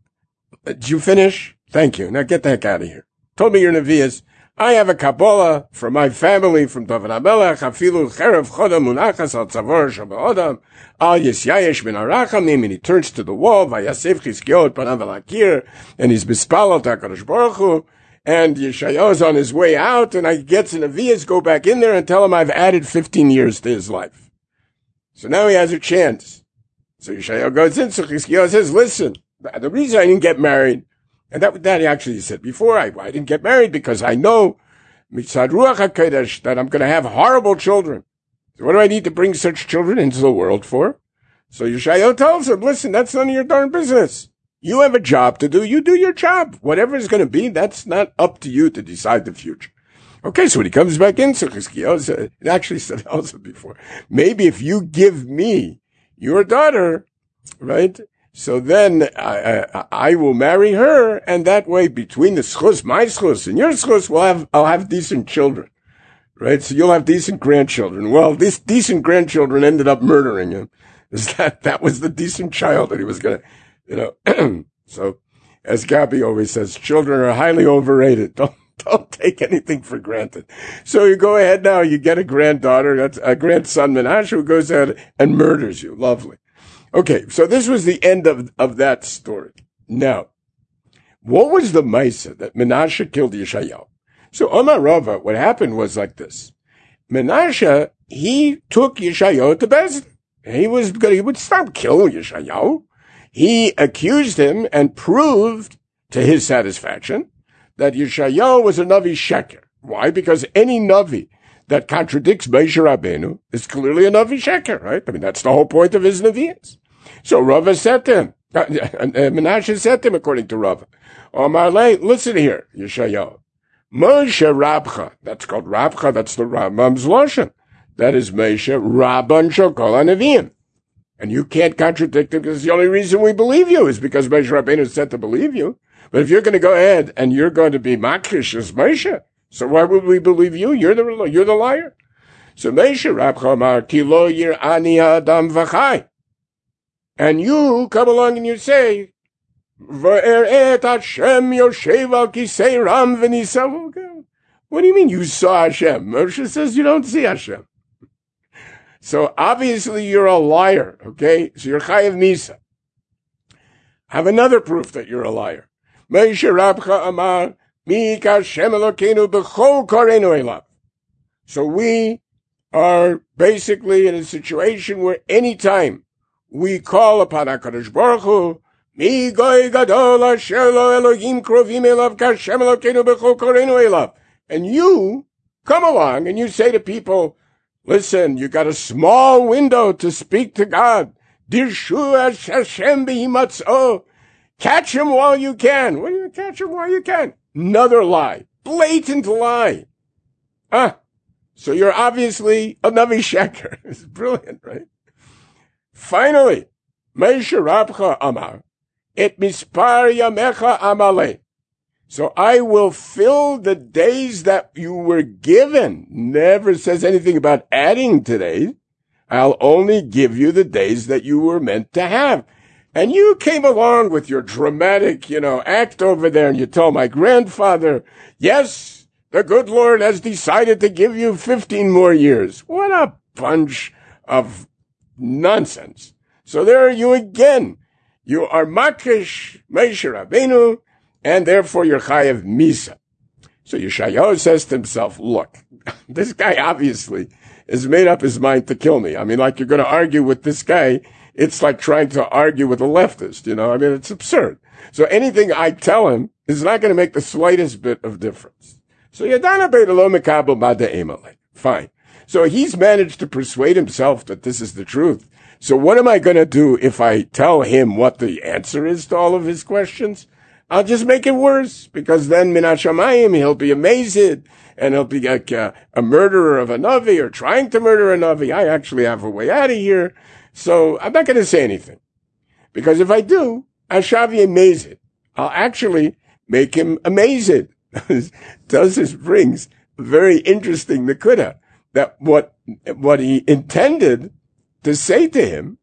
did you finish? Thank you. Now get the heck out of here. Told me you're Nevi'as. I have a Kabbalah from my family, from David HaMelech, afilu cherev chodam munachas al tzavor shaba'odam, al yisyayesh ben arachamim, and he turns to the wall, vayasef Chizkiyahu et panav al hakir, and he's mispalal to HaKadosh Baruch Hu, and Yeshayahu is on his way out, and I get to Nevi'as, go back in there and tell him I've added 15 years to his life. So now he has a chance. So Yeshayahu goes in, so Chizkiyahu says, listen, the reason I didn't get married, and that he actually said before, I didn't get married because I know, mitzad ruach HaKodesh, that I'm going to have horrible children. So what do I need to bring such children into the world for? So Yeshayahu tells him, listen, that's none of your darn business. You have a job to do. You do your job. Whatever it's going to be, that's not up to you to decide the future. Okay, so when he comes back in, so Chizkiyahu it actually said also before, maybe if you give me your daughter, right, so then I will marry her, and that way between the schus, my schus, and your schus, I'll have decent children, right? So you'll have decent grandchildren. Well, these decent grandchildren ended up murdering him. That was the decent child that he was going to, you know. So, as Gabi always says, children are highly overrated. Don't take anything for granted. So you go ahead now, you get a granddaughter, that's a grandson, Menashe, who goes ahead and murders you. Lovely. Okay, so this was the end of that story. Now, what was the Maisa that Menashe killed Yeshayahu? So Omar Rava, what happened was like this. Menashe, he took Yeshayahu to Bezdin. He would stop killing Yeshayahu. He accused him and proved, to his satisfaction, that Yeshayahu was a Navi Sheker. Why? Because any Navi that contradicts Moshe Rabbeinu is clearly a Navi Sheker, right? I mean, that's the whole point of his Nevi'as. So Rava said to him, Menashe said to him, according to Rava, Omar Le, listen here, Yeshayahu. Moshe Rabcha, that's called Rabcha, that's the Rambam's Lashon. That is Moshe Rabban Shokol HaNevi'im. And you can't contradict him because the only reason we believe you is because Moshe Rabbeinu said to believe you. But if you're going to go ahead and you're going to be Makrish as Moshe, so why would we believe you? You're the liar. So Moshe Rabcha Amar, Ki lo yir'ani ha'adam v'chai. And you come along and you say, V'er'et Hashem yoshev al kisei ram v'nisav. What do you mean you saw Hashem? Moshe says you don't see Hashem. So obviously you're a liar, okay? So you're chayav misa. Have another proof that you're a liar. Moshe Rabcha Amar, Mi kashem Elokeinu b'chol korenu elav. So we are basically in a situation where anytime we call upon HaKadosh Baruch Hu, Mi goy gadol asher lo Elohim krovim elav kashem Elokeinu b'chol korenu elav. And you come along and you say to people, listen, you got a small window to speak to God. Dirshu Hashem b'himatz'o. Catch him while you can. Well, you catch him while you can. Another lie. Blatant lie. So you're obviously a Navi Sheker. It's brilliant, right? Finally, Moshe Rabcha Amar, et mispar yamecha amale. So I will fill the days that you were given. Never says anything about adding today. I'll only give you the days that you were meant to have. And you came along with your dramatic, act over there, and you told my grandfather, yes, the good Lord has decided to give you 15 more years. What a bunch of nonsense. So there are you again. You are Makish Moshe Rabbeinu, and therefore you're Chayav Misa. So Yeshayahu says to himself, look, this guy obviously has made up his mind to kill me. I mean, like you're going to argue with this guy. It's like trying to argue with a leftist, I mean, it's absurd. So anything I tell him is not going to make the slightest bit of difference. So Yadana Beitalo Mekabel Bada Emalek. Fine. So he's managed to persuade himself that this is the truth. So what am I going to do if I tell him what the answer is to all of his questions? I'll just make it worse, because then Min HaShamayim, he'll be amazed, and he'll be like a murderer of a Navi, or trying to murder a Navi. I actually have a way out of here. So I'm not going to say anything. Because if I do, Ashavi amazed. I'll actually make him amazed. This brings a very interesting Nakuda, that what he intended to say to him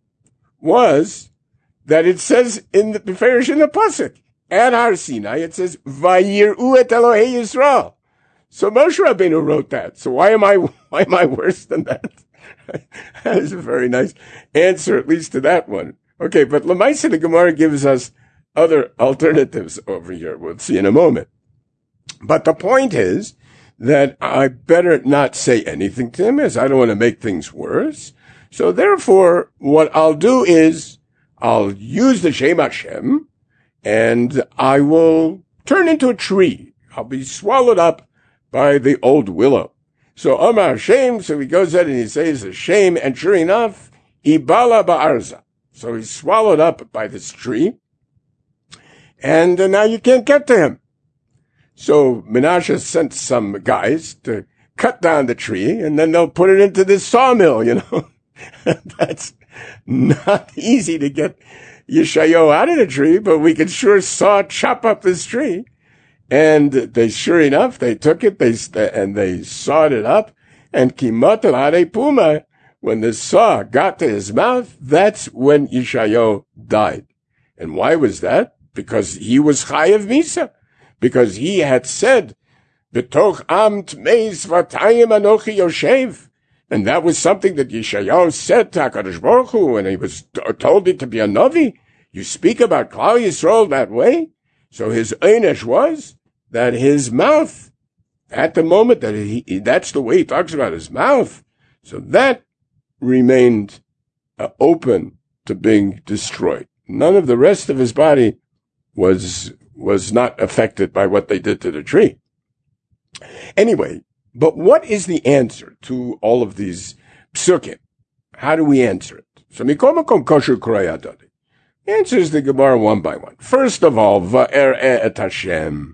was that it says in the Beferish in the Pasuk, at Har Sinai, it says, Vayir'u et Elohei Yisrael. So Moshe Rabbeinu wrote that. So why am I worse than that? That is a very nice answer, at least to that one. Okay, but Lamaisa, the Gemara gives us other alternatives over here. We'll see in a moment. But the point is that I better not say anything to him, as I don't want to make things worse. So therefore, what I'll do is I'll use the Shem Hashem, and I will turn into a tree. I'll be swallowed up by the old willow. So Omar Hashem, so he goes ahead and he says Hashem, and sure enough, Ibala Ba'arza. So he's swallowed up by this tree, and now you can't get to him. So Menashe sent some guys to cut down the tree, and then they'll put it into this sawmill, That's not easy to get Yeshayahu out of the tree, but we could sure chop up this tree. And sure enough, they took it, and they sawed it up, and Kimatel Hare Puma, when the saw got to his mouth, that's when Yeshayahu died. And why was that? Because he was Chayav Misa. Because he had said, B'toch am tmei svatayim anochi yoshev. And that was something that Yeshayahu said to HaKadosh Baruch Hu when he was told it to be a Navi. You speak about Klal Yisrael that way? So his einish was that his mouth, at the moment that that's the way he talks about his mouth. So that remained open to being destroyed. None of the rest of his body was not affected by what they did to the tree. Anyway, but what is the answer to all of these psukim? How do we answer it? So mikomakom kosher korayadadi. Answers the Gemara one by one. First of all, va'er et Hashem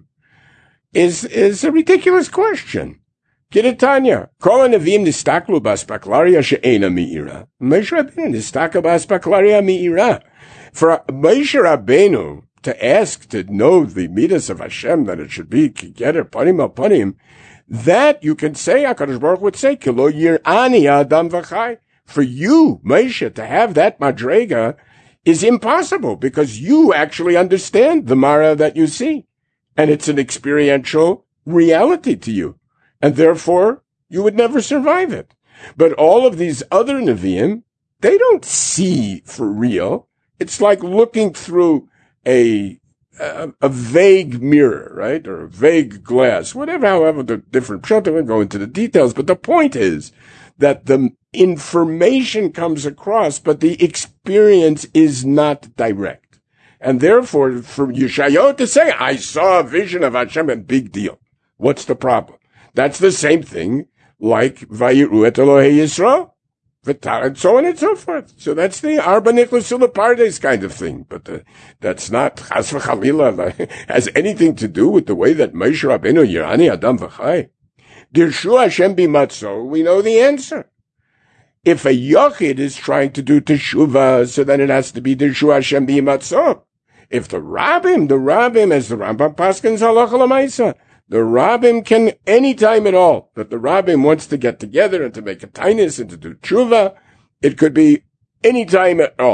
is a ridiculous question. Kiritanya, kol hanevim nistaklu baspaklaria she'ena mi'ira. Moshe Rabbeinu nistaka baspaklaria mi'ira. For Moshe Rabbeinu to ask to know the midas of Hashem, that it should be kigeter panim al panim, that you can say, HaKadosh Baruch would say, Kilo yir'ani adam v'chai. For you, Moshe, to have that madrega is impossible, because you actually understand the Mara that you see. And it's an experiential reality to you. And therefore, you would never survive it. But all of these other Nevi'im, they don't see for real. It's like looking through a vague mirror, right? Or a vague glass, whatever, however the different pshat, we'll go into the details. But the point is that the information comes across, but the experience is not direct. And therefore, for Yeshayahu to say, I saw a vision of Hashem, a big deal. What's the problem? That's the same thing like Vayiru et Elohei Yisrael, and so on and so forth. So that's the Arba Nichlasula Pardes kind of thing. But that's not, Chas v'Chalila, has anything to do with the way that Moshe Rabbeinu Yirani Adam V'chai. Dirshu Hashem Bimatzo, we know the answer. If a Yochid is trying to do Teshuvah, so then it has to be Dirshu Hashem Bimatzo. If the Rabbim, as the Rambam Paskins Halacha L'maisa, the Rabbim can any time at all that the Rabbim wants to get together and to make a tainus and to do tshuva, it could be any time at all.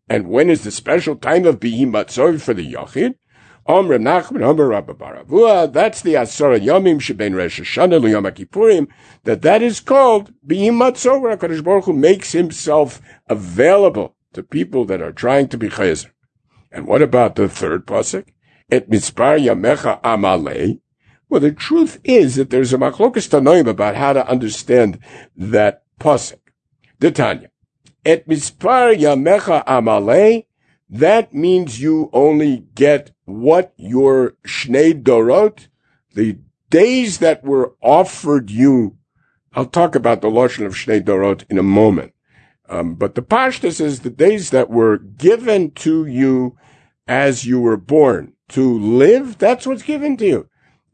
And when is the special time of Bihi Matzor for the Yochid? Omer Nachman, Omer Rabba Baravua, that's the Asara Yomim Sheben Rosh Hashanah L'Yom HaKippurim, that is called Bihi Matzor, where HaKadosh Baruch Hu makes himself available to people that are trying to be Chazer. And what about the third pasuk? Et Mispar Yamecha Amalei. Well, the truth is that there's a Machlokas Tanoim about how to understand that pasuk. The Tanya. Et Mispar Yamecha Amalei. That means you only get what your Shnei Dorot, the days that were offered you. I'll talk about the Lashon of Shnei Dorot in a moment. But the Pashtus is the days that were given to you as you were born. To live, that's what's given to you.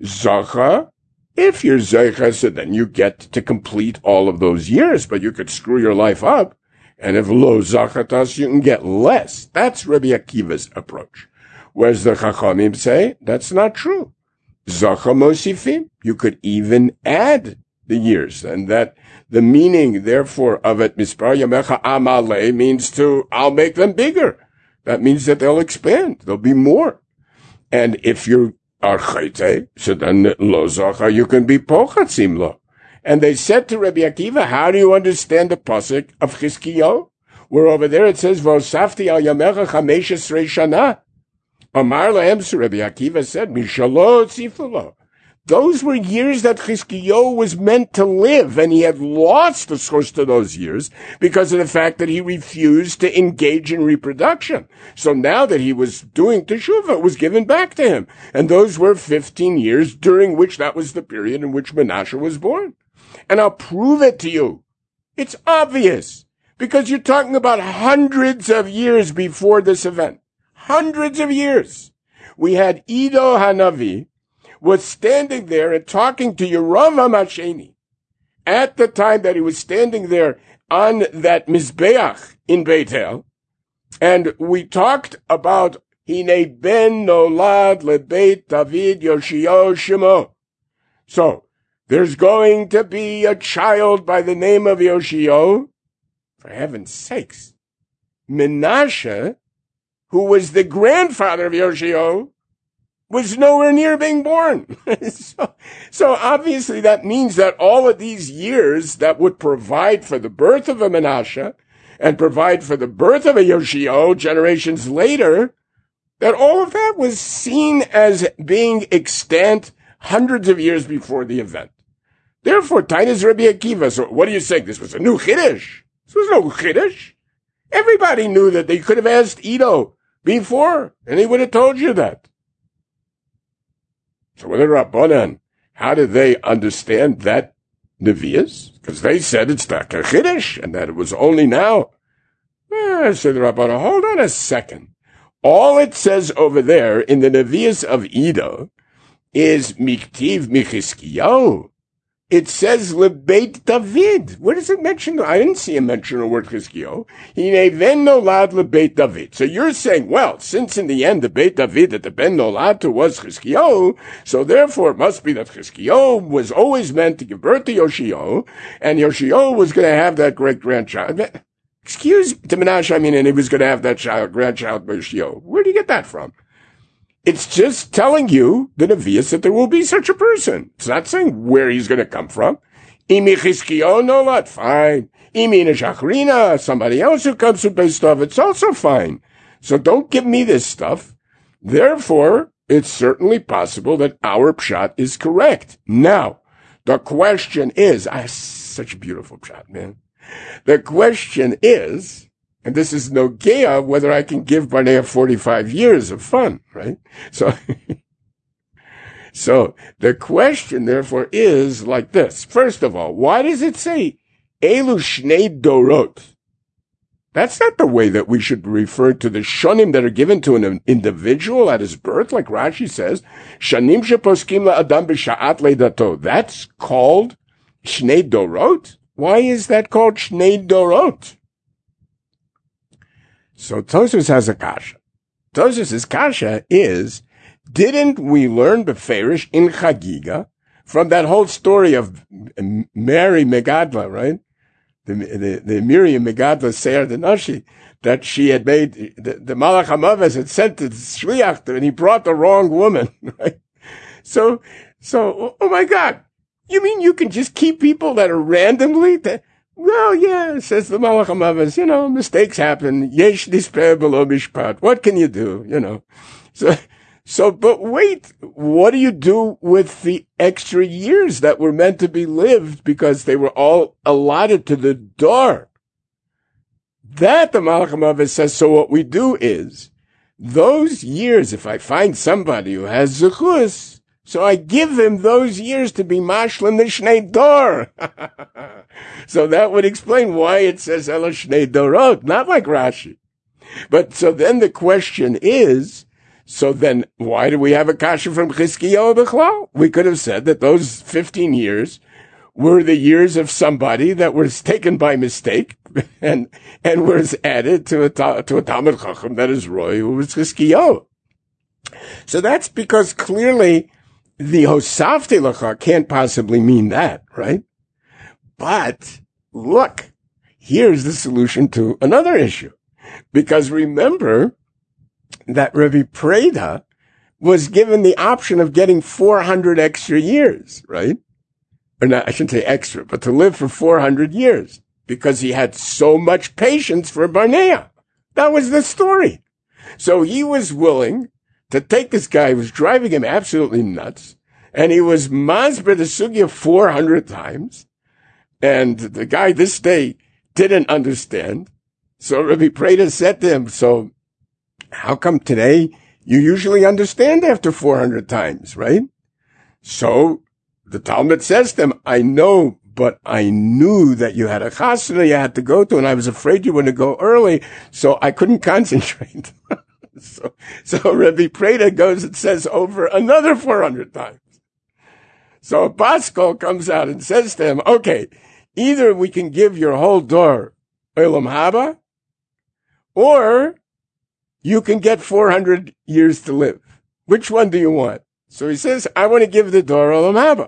Zacha, if you're Zeicha, so then you get to complete all of those years, but you could screw your life up. And if lo zachatas, you can get less. That's Rabbi Akiva's approach. Whereas the Chachamim say, that's not true. Zacha mosifim, you could even add the years. And that the meaning, therefore, of it, mispar yamecha amale, means I'll make them bigger. That means that they'll expand. There'll be more. And if you are chayte, so then lo zacha, you can be pochatzim lo. And they said to Rabbi Akiva, how do you understand the pasuk of Chizkiyahu? Where over there it says, V'osafti al yamecha chamesh esrei shana. Amar lahem, so Rabbi Akiva said, Mishalo tzifulo. Those were years that Chizkiyahu was meant to live, and he had lost the source to those years because of the fact that he refused to engage in reproduction. So now that he was doing teshuvah, it was given back to him. And those were 15 years during which that was the period in which Menashe was born. And I'll prove it to you. It's obvious, because you're talking about hundreds of years before this event. Hundreds of years. We had Ido Hanavi was standing there and talking to Yeravam Hasheni at the time that he was standing there on that Mizbeach in Beit El. And we talked about Hine ben nolad lebeit David Yoshio Shemo. So, there's going to be a child by the name of Yoshio. For heaven's sakes. Menashe, who was the grandfather of Yoshio, was nowhere near being born. So obviously that means that all of these years that would provide for the birth of a Menashe and provide for the birth of a Yoshio generations later, that all of that was seen as being extant hundreds of years before the event. Therefore, Tainas Rabbi Akiva, so what are you saying? This was a new Chiddush? This was no Chiddush. Everybody knew that. They could have asked Ido before, and he would have told you that. So with the Rabbanan, how did they understand that Nevi'us? Because they said it's Taka Chiddush, and that it was only now. So the Rabbanan, hold on a second. All it says over there in the Nevi'us of Ido is Miktiv Michizkiyahu. It says Lebeit David. Where does it mention? I didn't see him mention the word Chizkiyahu. Hine ven nolad Lebeit David. So you're saying, well, since in the end the Beit David that the ben nolad to was Chizkiyahu, so therefore it must be that Chizkiyahu was always meant to give birth to Yoshio, and Yoshio was going to have that great-grandchild. Excuse to Menashe, and he was going to have that grandchild Yoshio. Where do you get that from? It's just telling you, the Nevi'us, that there will be such a person. It's not saying where he's going to come from. Imi Chizkiyahu nolad, fine. Imi Neshachrina, somebody else who comes from based off, it's also fine. So don't give me this stuff. Therefore, it's certainly possible that our pshat is correct. Now, the question is, such a beautiful pshat, man. The question is, and this is no gea, whether I can give Barnea 45 years of fun, right? So the question, therefore, is like this. First of all, why does it say, Elu Shnei Dorot? That's not the way that we should refer to the shonim that are given to an individual at his birth, like Rashi says, Shanim sheposkim la'adam b'sha'at leidato. That's called Shnei Dorot? Why is that called Shnei Dorot? So Tosfos has a kasha. Tosfos' kasha is, didn't we learn Beferish in Chagiga from that whole story of Mary Megadla, right? the Miriam Megadla Seir Danashi, that she had made, the Malach HaMaves had sent the Shliach, and he brought the wrong woman, right? So, oh my God, you mean you can just keep people that are randomly, well, yeah, says the Malach HaMaves, mistakes happen, yesh disper below mishpat, what can you do, So, but wait, what do you do with the extra years that were meant to be lived because they were all allotted to the door? That the Malach HaMaves says, so what we do is, those years, if I find somebody who has zechus, so I give him those years to be mashlim the shnei dor. So that would explain why it says ela shnei dorot, not like Rashi. But so then the question is, so then why do we have a kasha from Chizkiyahu B'chlal? We could have said that those 15 years were the years of somebody that was taken by mistake and was added to a Talmud Chacham that is Roy, who was Chizkiyahu. So that's because clearly the Hosafti Lacha can't possibly mean that, right? But look, here's the solution to another issue. Because remember that Rebbe Preda was given the option of getting 400 extra years, right? Or not, I shouldn't say extra, but to live for 400 years because he had so much patience for Barnea. That was the story. So he was willing to take this guy who was driving him absolutely nuts, and he was masber the sugya 400 times, and the guy this day didn't understand. So Rebbe Preda said to him, so how come today you usually understand after 400 times, right? So the Talmud says to him, I know, but I knew that you had a chasana you had to go to, and I was afraid you were going to go early, so I couldn't concentrate. So Rebbe Preda goes and says over another 400 times. So Paschal comes out and says to him, okay, either we can give your whole door Olam Haba, or you can get 400 years to live. Which one do you want? So he says, I want to give the door Olam Haba.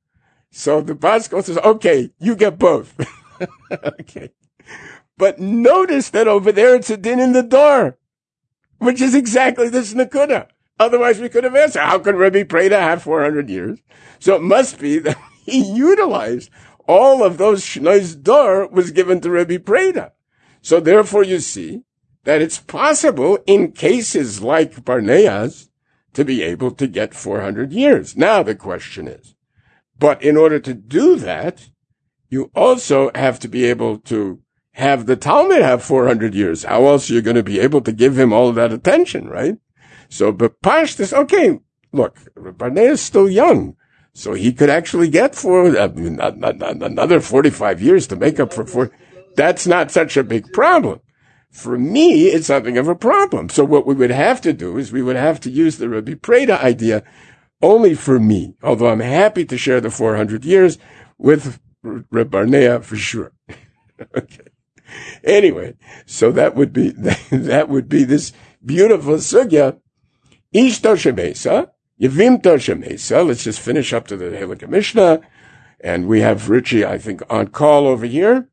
So the Paschal says, okay, you get both. Okay. But notice that over there it's a din in the door, which is exactly this Nakuda. Otherwise we could have asked, how can Rebbe Preda have 400 years? So it must be that he utilized all of those Shnoi's door was given to Rebbe Preda. So therefore you see that it's possible in cases like Barnea's to be able to get 400 years. Now the question is, but in order to do that, you also have to be able to have the Talmud have 400 years. How else are you going to be able to give him all of that attention, right? So B'pashtus, okay, look, Barnea is still young, so he could actually get another 45 years to make up for 4. That's not such a big problem. For me, it's something of a problem. So what we would have to do is we would have to use the Rebbe Preda idea only for me, although I'm happy to share the 400 years with Reb Barnea for sure. Okay. Anyway, so that would be this beautiful sugya. Ish Toshemesa, Yevim Toshemesa. Let's just finish up to the Halakha Mishnah. And we have Richie, I think, on call over here.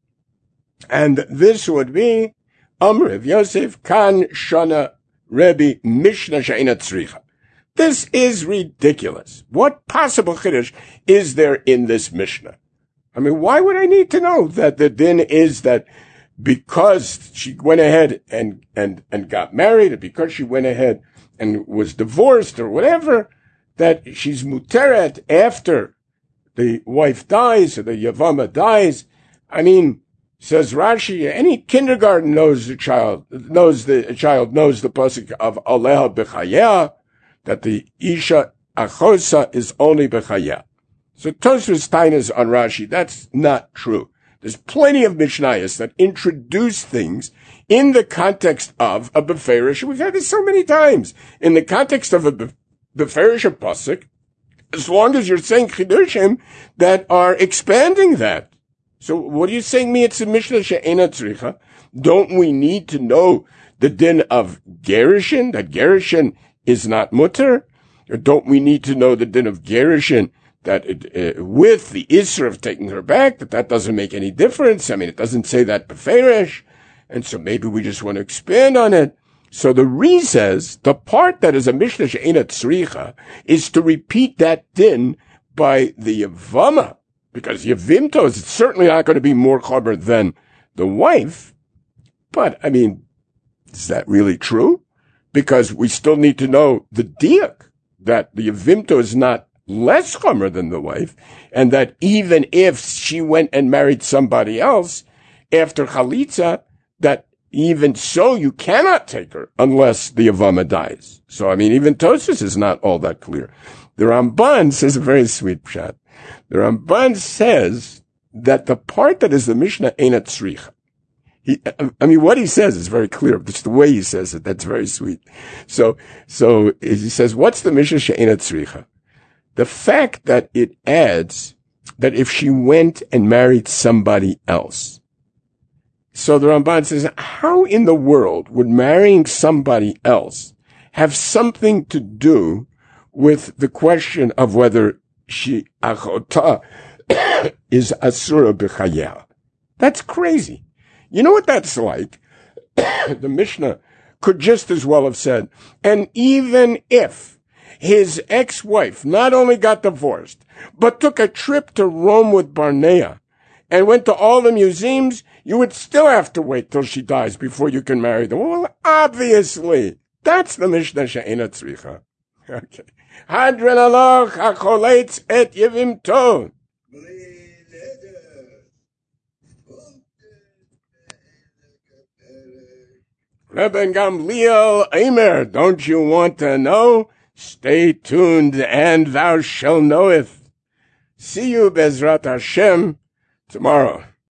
And this would be Amriv Yosef Kan Shana Rebbe Mishnah She'ena Tzricha. This is ridiculous. What possible chiddush is there in this Mishnah? I mean, why would I need to know that the din is that because she went ahead and got married, or because she went ahead and was divorced or whatever, that she's muteret after the wife dies or the Yavama dies? I mean, says Rashi, any kindergarten knows the child knows the pasuk of Aleha B'chaya, that the Isha Achosa is only B'chaya. So Tosfos Tainas on Rashi, that's not true. There's plenty of Mishnayos that introduce things in the context of a Beferish. We've had this so many times. In the context of a Beferish pasuk, as long as you're saying Chidushim that are expanding that. So what are you saying me? It's a Mishnah She'ena Tzricha. Don't we need to know the din of Gerushin, that Gerushin is not mutter? Or don't we need to know the din of Gerushin, that with the Isra of taking her back, that doesn't make any difference. I mean, it doesn't say that beferish. And so maybe we just want to expand on it. So the Ri says, the part that is a Mishnah she'ena tzricha is to repeat that din by the Yavama, because Yavimto is certainly not going to be more chaber than the wife. But, I mean, is that really true? Because we still need to know the diak, that the Yavimto is not less chaber than the wife, and that even if she went and married somebody else after Chalitza, that even so you cannot take her unless the Yavama dies. So, I mean, even Tosfos is not all that clear. The Ramban says a very sweet pshat. The Ramban says that the part that is the Mishnah Eina Tzricha. What he says is very clear. Just the way he says it, that's very sweet. So he says, what's the Mishnah She'ena Tzricha? The fact that it adds that if she went and married somebody else. So the Ramban says, how in the world would marrying somebody else have something to do with the question of whether she achota is asura b'chayah? That's crazy. You know what that's like? The Mishnah could just as well have said, and even if his ex-wife not only got divorced, but took a trip to Rome with Barnea and went to all the museums, you would still have to wait till she dies before you can marry them. Well, obviously, that's the Mishnah She'ena Tzricha. Okay. Hadran aloch hacholetz et yevimto. Rebbe Gamliel Eimer, don't you want to know? Stay tuned and thou shalt knoweth. See you, Bezrat Hashem, tomorrow.